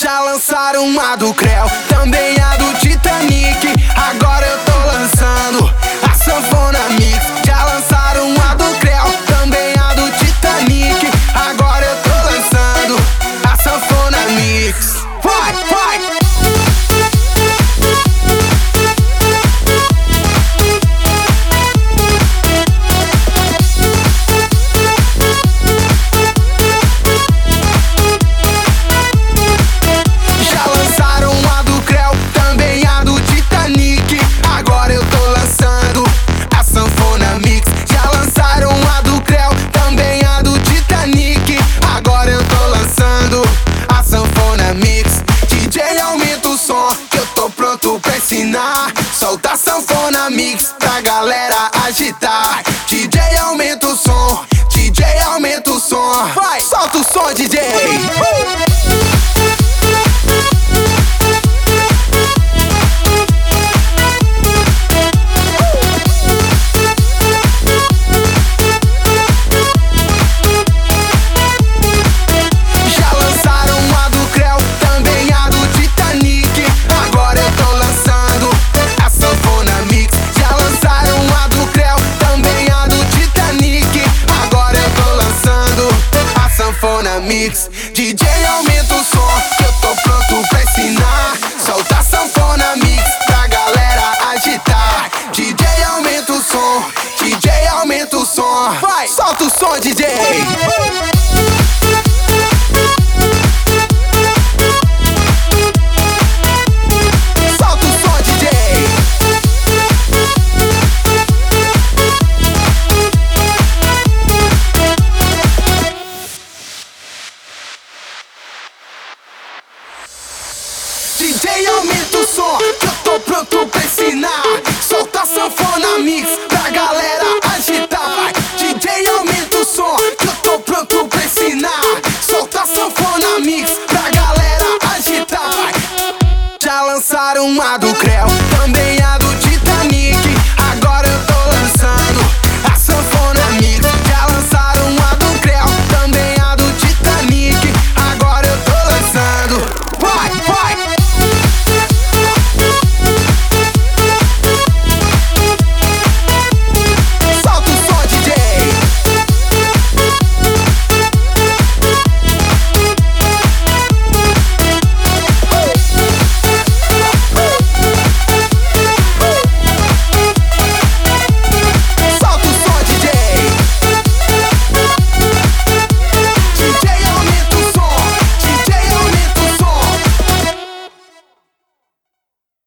Já lançaram a do Creu, também a do Titanic. Agora eu tô lançando a Sanfona Mix. Já lançaram a do Creu, também a do Titanic. Agora eu tô lançando a Sanfona Mix. Vai, vai! Solta a Sanfona Mix pra galera agitar. DJ aumenta o som, DJ aumenta o som. Vai, solta o som, DJ. Mix. DJ aumenta o som, que eu tô pronto pra ensinar. Solta a Sanfona Mix pra galera agitar. DJ aumenta o som, DJ aumenta o som. Vai, solta o som, DJ. DJ aumenta o som, que eu tô pronto pra ensinar. Solta a Sanfona Mix pra galera agitar. Vai, DJ aumenta o som, que eu tô pronto pra ensinar. Solta a Sanfona Mix pra galera agitar. Vai. Já lançaram a do Creu,